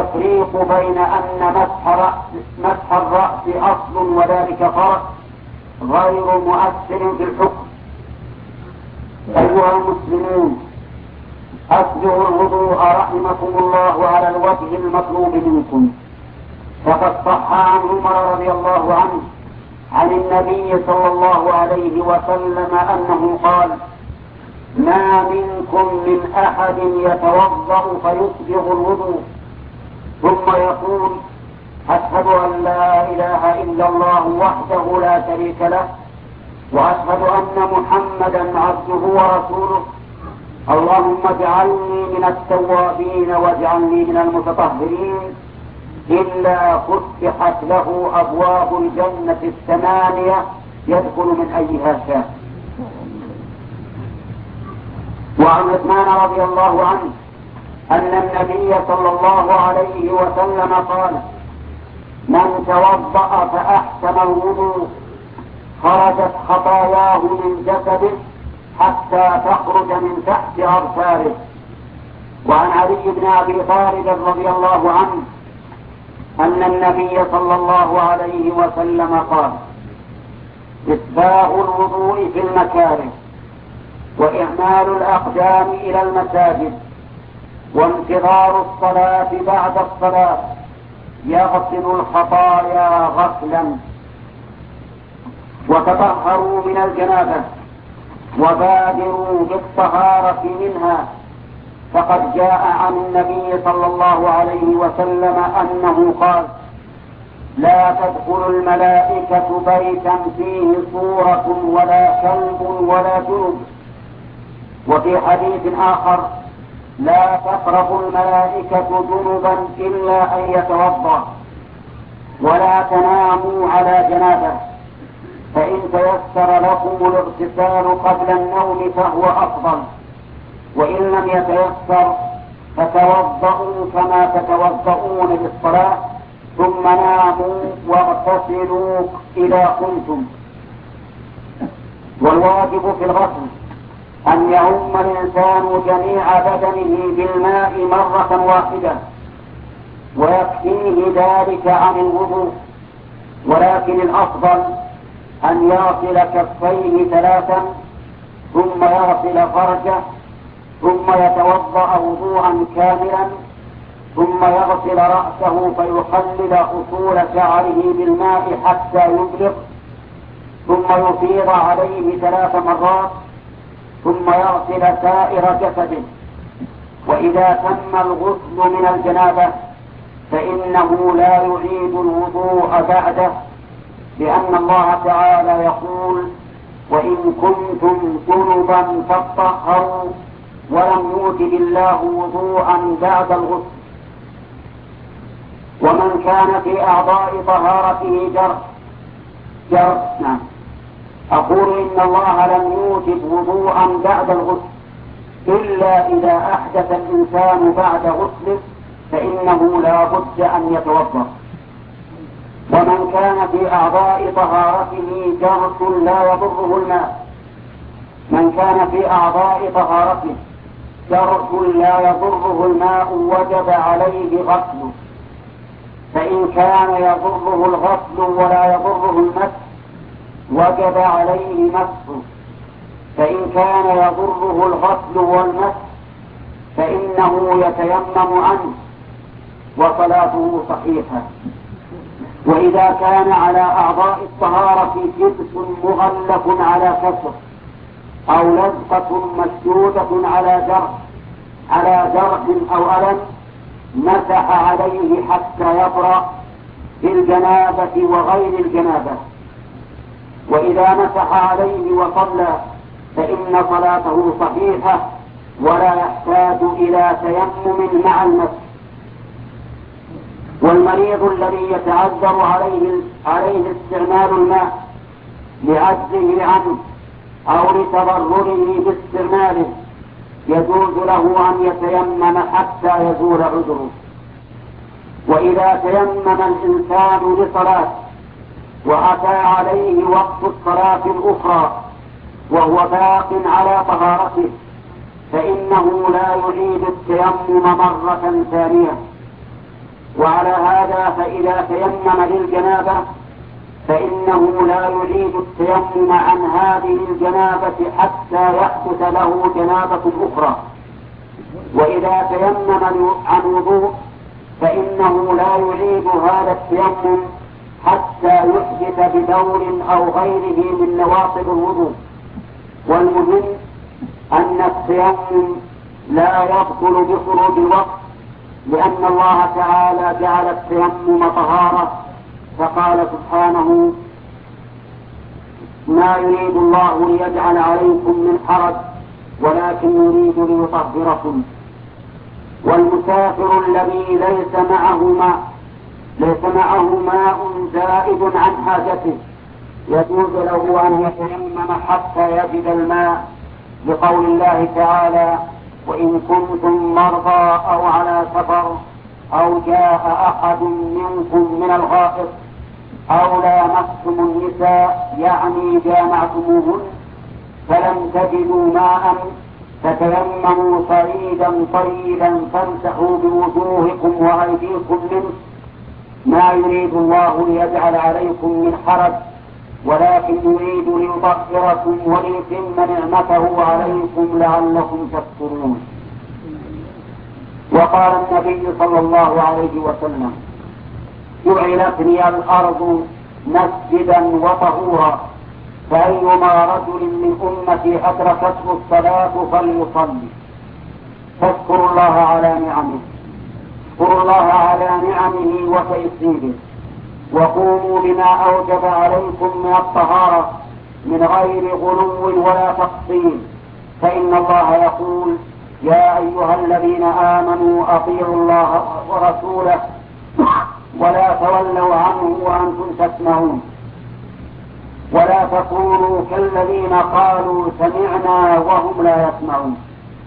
[SPEAKER 1] والتفريق بين أن مسح الرأس أصل وذلك فرع، غير مؤثر في الحكم. أيها المسلمون، أسبغوا الوضوء رحمكم الله على الوجه المطلوب منكم. فقد صح عن عمر رضي الله عنه عن النبي صلى الله عليه وسلم أنه قال: ما منكم من أحد يتوضأ فيسبغ الوضوء ثم يقول: أشهد أن لا إله إلا الله وحده لا شريك له وأشهد أن محمدا عبده ورسوله، اللهم اجعلني من التوابين واجعلني من المتطهرين، إلا فتحت له أبواب الجنة الثمانية يدخل من أيها شاء. وعن عثمان رضي الله عنه أن النبي صلى الله عليه وسلم قال: من توضأ فأحسن الوضوء خرجت خطاياه من جسده حتى تخرج من تحت أظفاره. وعن علي بن أبي طالب رضي الله عنه أن النبي صلى الله عليه وسلم قال: إسباغ الوضوء في المكاره وإعمال الأقدام إلى المساجد وانتظار الصلاة بعد الصلاة يغسل الخطايا غسلا. وتطهروا من الجنابة وبادروا بالطهارة منها، فقد جاء عن النبي صلى الله عليه وسلم أنه قال: لا تدخل الملائكة بيتا فيه صورة ولا كلب ولا جنب. وفي حديث آخر: لا تقرب الملائكة جنبا إلا أن يتوضأ، ولا تناموا على جنابه، فإن تيسر لكم الاغتسال قبل النوم فهو أفضل، وإن لم يتيسر فتوضأوا كما تتوضؤون للصلاة ثم ناموا واغتسلوا إذا قمتم. والواجب في الغسل أن يعم الإنسان جميع بدنه بالماء مرة واحدة ويكفيه ذلك عن الوضوء، ولكن الأفضل أن يغسل كفيه ثلاثا ثم يغسل فرجه ثم يتوضأ وضوءا كاملا ثم يغسل رأسه فيخلل أصول شعره بالماء حتى يبلغ ثم يفيض عليه 3 مرات ثم يغسل سائر جسده. وإذا تم الغسل من الجنابة فإنه لا يعيد الوضوء بعده، لأن الله تعالى يقول: وإن كنتم جنبا فاطهروا، ولم يوجب الله وضوءا بعد الغسل. ومن كان في أعضاء طهارته أقول إن الله لم يوجب وضوءا بعد الغسل إلا إذا أحدث الإنسان بعد غسله فإنه لا بد أن يتوضأ. ومن كان في أعضاء طهارته جرح لا يضره الماء، من كان في أعضاء طهارته جرح لا يضره الماء وجب عليه غسله، فإن كان يضره الغسل ولا يضره المسح وجب عليه مسحه، فإن كان يضره الغسل والمسح فإنه يتيمم عنه وصلاته صحيحة. وإذا كان على أعضاء الطهارة جبس مغلف على كسر أو لزقة مشدودة على جرح أو ألم مسح عليه حتى يبرأ في الجنابة وغير الجنابة. وإذا مسح عليه وصلى فإن صلاته صحيحة ولا يحتاج إلى تيمم مع المسح. والمريض الذي يتعذر عليه استعمال الماء لعجزه عنه أو لتضرره باستعماله يجوز له أن يتيمم حتى يزول عذره. وإذا تيمم الإنسان لصلاة وأتى عليه وقت الصلاة الأخرى وهو باق على طهارته فإنه لا يعيد التيمم مرة ثانية. وعلى هذا فإذا تيمم للجنابة فإنه لا يعيد التيمم عن هذه الجنابة حتى يحدث له جنابة أخرى. وإذا تيمم عن وضوء فإنه لا يعيد هذا التيمم حتى يحدث بدور أو غيره من نواقض الوضوء. والمهم أن التيمم لا يبطل بخروج الوقت، لأن الله تعالى جعل التيمم طهارة، فقال سبحانه: ما يريد الله ليجعل عليكم من حرج ولكن يريد ليطهركم. والمسافر الذي ليس معه ماء زائد عن حاجته يجوز له أن يتيمم حتى يجد الماء، لقول الله تعالى: وإن كنتم مرضى أو على سفر أو جاء أحد منكم من الغائط أو لامستم النساء يعني جامعتموهن فلم تجدوا ماء فتيمموا صعيدا طيبا فامسحوا بوجوهكم وأيديكم منه، ما يريد الله ليجعل عليكم من حرج ولكن يريد ليطهركم وليتم نعمته عليكم لعلكم تشكرون. وقال النبي صلى الله عليه وسلم: جعلت لي الأرض مسجدا وطهورا، فأيما رجل من أمتي أدركته الصلاة فليصلي. فاذكروا الله على نعمه، اذكروا الله على نعمه وتيسيره، وقوموا بما أوجب عليكم من الطهارة من غير غلو ولا تقصير، فإن الله يقول: يا أيها الذين آمنوا أطيعوا الله ورسوله ولا تولوا عنه وأنتم تسمعون، ولا تكونوا كالذين قالوا سمعنا وهم لا يسمعون.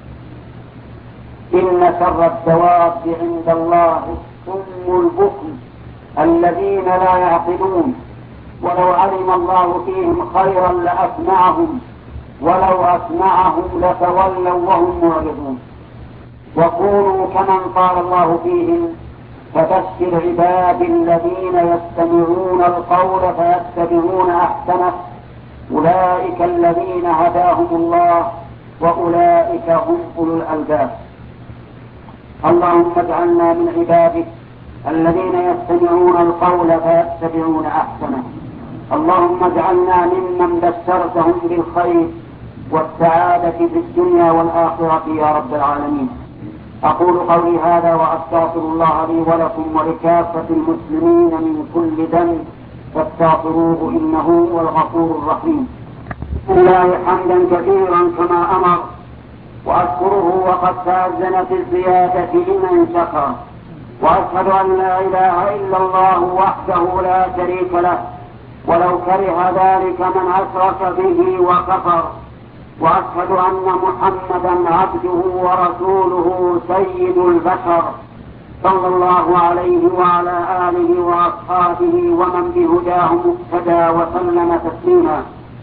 [SPEAKER 1] إن شر الدواب عند الله الصم البكم الذين لا يعقلون، ولو علم الله فيهم خيرا لأسمعهم ولو أسمعهم لتولوا وهم معرضون. وكونوا كمن قال الله فيهم: فبشر عبادي الذين يستمعون القول فيتبعون أحسنه أولئك الذين هداهم الله وأولئك هم أولو الألباب. اللهم اجعلنا من عبادك الذين يستمعون القول فيتبعون أحسنه. اللهم اجعلنا ممن بشرتهم بالخير والسعادة في الدنيا والآخرة يا رب العالمين. أقول قولي هذا وأستغفر الله لي ولكم ولكافة المسلمين من كل ذنب فاستغفروه إنه هو الغفور الرحيم. الله حمدا كثيرا كما أمر، وأشكره وقد تأذن في الزيادة لمن شكر، وأشهد أن لا إله إلا الله وحده لا شريك له ولو كره ذلك من أشرك به وكفر، وأشهد أن محمدا عبده ورسوله سيد البشر صلى الله عليه وعلى آله وأصحابه ومن بهداه مقتدى وسلم تسليما.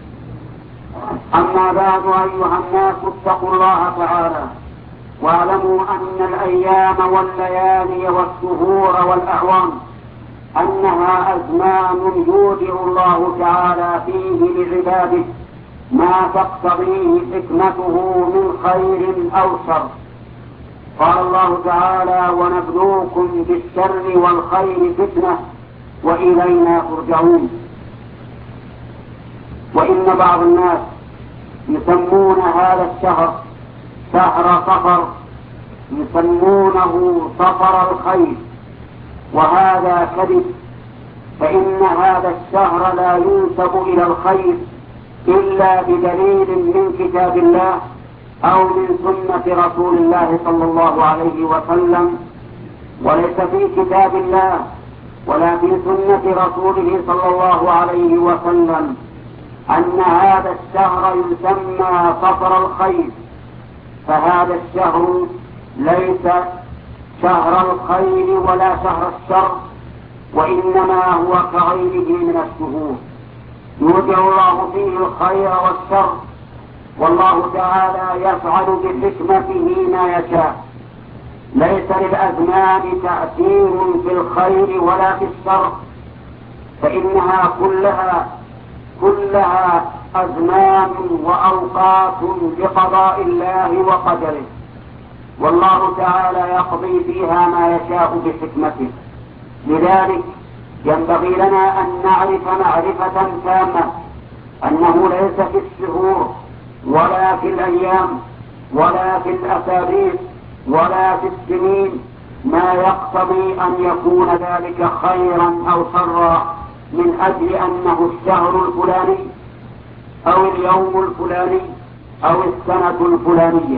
[SPEAKER 1] أما بعد، أيها الناس اتقوا الله تعالى واعلموا أن الأيام والليالي والشهور والأعوام أنها أزمان يودع الله تعالى فيه لعباده ما تقتضيه حكمته من خير أو شر. قال الله تعالى: ونبلوكم بالشر والخير فتنة وإلينا ترجعون. وإن بعض الناس يسمون هذا الشهر شهر صفر، يسمونه صفر الخير، وهذا كذب، فإن هذا الشهر لا ينسب إلى الخير إلا بدليل من كتاب الله أو من سنة رسول الله صلى الله عليه وسلم، وليس في كتاب الله ولا في سنة رسوله صلى الله عليه وسلم أن هذا الشهر يسمى صفر الخير، فهذا الشهر ليس شهر الخير ولا شهر الشر، وإنما هو كغيره من الشهور يودع الله فيه الخير والشر، والله تعالى يفعل بحكمته ما يشاء. ليس للأزمان تأثير في الخير ولا في الشر، فإنها كلها أزمان وأوقات بقضاء الله وقدره، والله تعالى يقضي فيها ما يشاء بحكمته. لذلك ينبغي لنا أن نعرف معرفة تامة أنه ليس في الشهور ولا في الأيام ولا في الأسابيع ولا في السنين ما يقتضي أن يكون ذلك خيرا أو شرا من أجل أنه الشهر الفلاني أو اليوم الفلاني أو السنة الفلانية.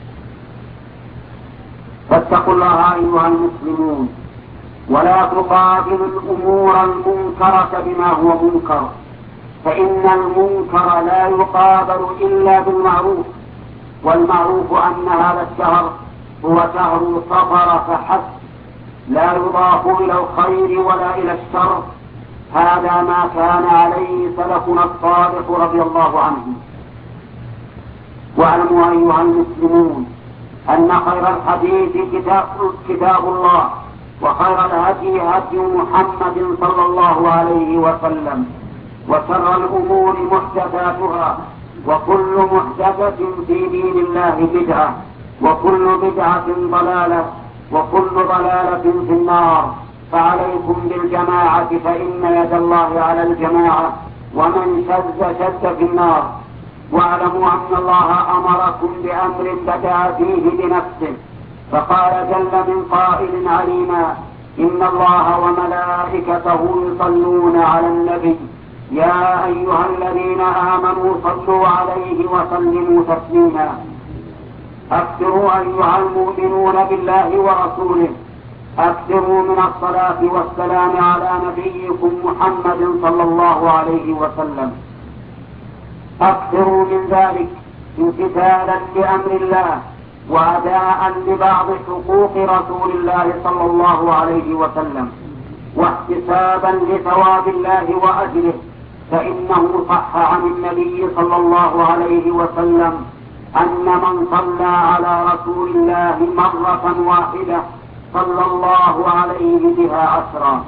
[SPEAKER 1] فاتقوا الله أيها المسلمون، ولا تقابلوا الأمور المنكرة بما هو منكر، فإن المنكر لا يقابل إلا بالمعروف، والمعروف أن هذا الشهر هو شهر صفر فحسب، لا يضاف إلى الخير ولا إلى الشر. هذا ما كان عليه سلفنا الصالح رضي الله عنهم. واعلموا أيها المسلمون أن خير الحديث كتاب الله، وخير الهدي هدي محمد صلى الله عليه وسلم، وشر الأمور محدثاتها، وكل محدثة في دين الله بدعة، وكل بدعة ضلالة، وكل ضلالة في النار. فعليكم بالجماعة فإن يد الله على الجماعة، ومن شد في النار. واعلموا أن الله أمركم بأمر بدأ فيه بنفسه، فقال جل من قائل عليما: إن الله وملائكته يصلون على النبي يا أيها الذين آمنوا صلوا عليه وسلموا تسليما. أكثروا أيها المؤمنون بالله ورسوله، أكثروا من الصلاة والسلام على نبيكم محمد صلى الله عليه وسلم. أكثروا من ذلك امتثالا لأمر الله وأداء لبعض حقوق رسول الله صلى الله عليه وسلم، واحتسابا لثواب الله وأجره، فإنه صح عن النبي صلى الله عليه وسلم أن من صلى على رسول الله مرة واحدة صلى الله عليه بها 10.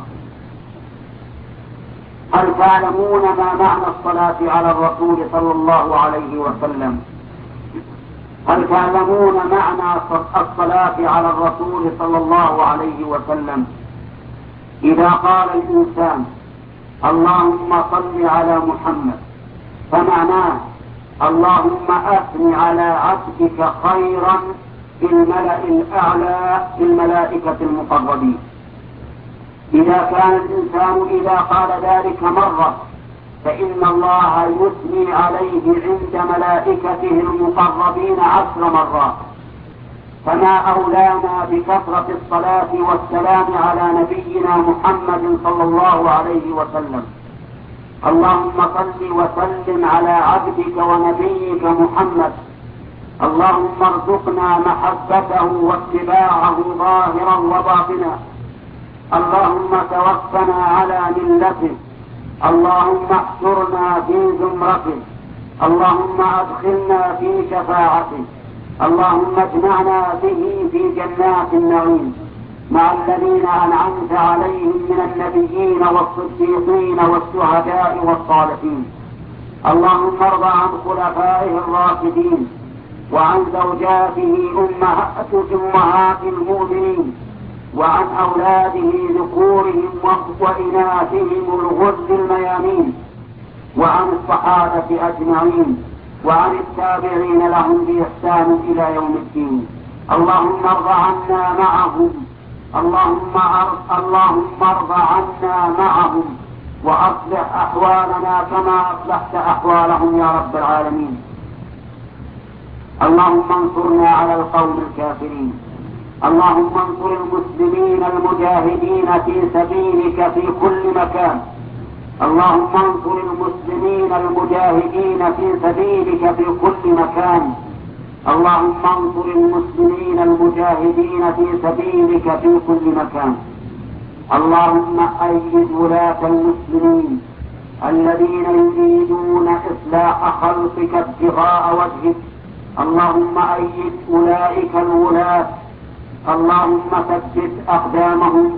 [SPEAKER 1] هل تعلمون ما معنى الصلاة على الرسول صلى الله عليه وسلم؟ هل تعلمون معنى الصلاة على الرسول صلى الله عليه وسلم؟ إذا قال الإنسان اللهم صل على محمد فمعناه اللهم أثن على عبدك خيرا في الملأ الأعلى في الملائكة المقربين. إذا كان الإنسان إذا قال ذلك مرة فإن الله يثني عليه عند ملائكته المقربين 10 مرات. فما أولانا بكثرة الصلاة والسلام على نبينا محمد صلى الله عليه وسلم. اللهم صل وسلم على عبدك ونبيك محمد. اللهم ارزقنا محبته واتباعه ظاهرا وباطنا. اللهم توفنا على ملته. اللهم احشرنا في زمرته. اللهم ادخلنا في شفاعته. اللهم اجمعنا به في جنات النعيم مع الذين أنعمت عليهم من النبيين والصديقين والشهداء والصالحين. اللهم ارض عن خلفائه الراشدين وعن زوجاته أمهات المؤمنين وعن أولاده ذكورهم وإناثهم الغر الميامين وعن الصحابة أجمعين وعن التابعين لهم بإحسان إلى يوم الدين. اللهم ارض عنا معهم. اللهم ارض عنا معهم وأصلح أحوالنا كما أصلحت أحوالهم يا رب العالمين. اللهم انصرنا على القوم الكافرين. اللهم انصر المسلمين المجاهدين في سبيلك في كل مكان. اللهم انصر المسلمين المجاهدين في سبيلك في كل مكان. اللهم انصر المسلمين المجاهدين في سبيلك في كل مكان. اللهم أيد ولاة المسلمين الذين يريدون إصلاح خلقك ابتغاء وجهك. اللهم أيد أولئك الولاة. اللهم ثبت أقدامهم.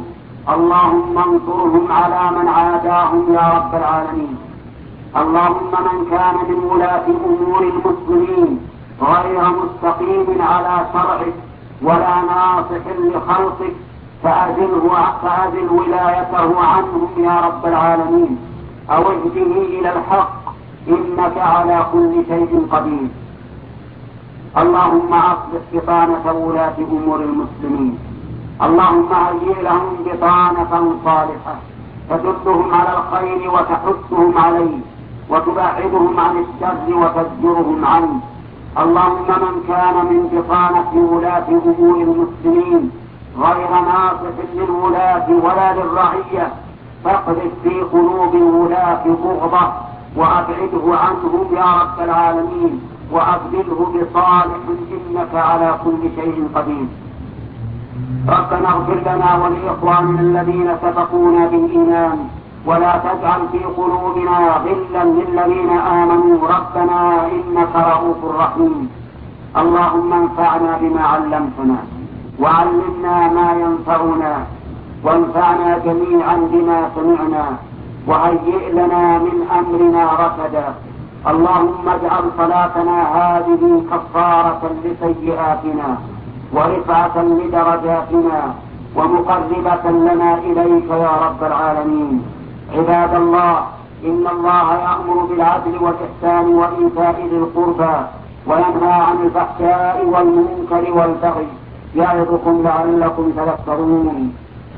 [SPEAKER 1] اللهم انصرهم على من عاداهم يا رب العالمين. اللهم من كان من ولاة أمور المسلمين غير مستقيم على شرعك ولا ناصح لخلقك فأزل ولايته عنهم يا رب العالمين، أو اهده إلى الحق إنك على كل شيء قدير. اللهم أصلح بطانة ولاة أمور المسلمين. اللهم هيئ لهم بطانة صالحة تدلهم على الخير وتحثهم عليه وتبعدهم عن الشر وتزجرهم عنه. اللهم من كان من بطانة ولاة أمور المسلمين غير ناصح للولاة ولا للرعية فاقذف في قلوب الولاة بغضة وأبعده عنهم يا رب العالمين وأبدله بصالح إنك على كل شيء قدير. ربنا اغفر لنا ولإخواننا الذين سبقونا بالإيمان ولا تجعل في قلوبنا غلا للذين آمنوا ربنا إنك رؤوف رحيم. اللهم انفعنا بما علمتنا وعلمنا ما ينفعنا وانفعنا جميعا بما سمعنا وهيئ لنا من أمرنا رشدا. اللهم اجعل صلاتنا هذه كفارة لسيئاتنا ورفعة لدرجاتنا ومقربة لنا إليك يا رب العالمين. عباد الله، إن الله يأمر بالعدل والإحسان وإيتاء ذي القربى وينهى عن الفحشاء والمنكر والبغي يعظكم لعلكم تذكرون.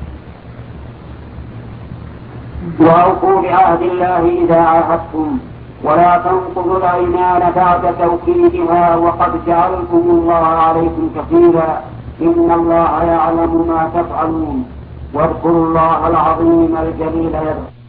[SPEAKER 1] وأوفوا بعهد الله إذا عاهدتم ولا تنقضوا الأيمان بعد توكيدها وقد جعلتم الله عليكم كفيلا إن الله يعلم ما تفعلون. واذكروا الله العظيم الجليل يذكركم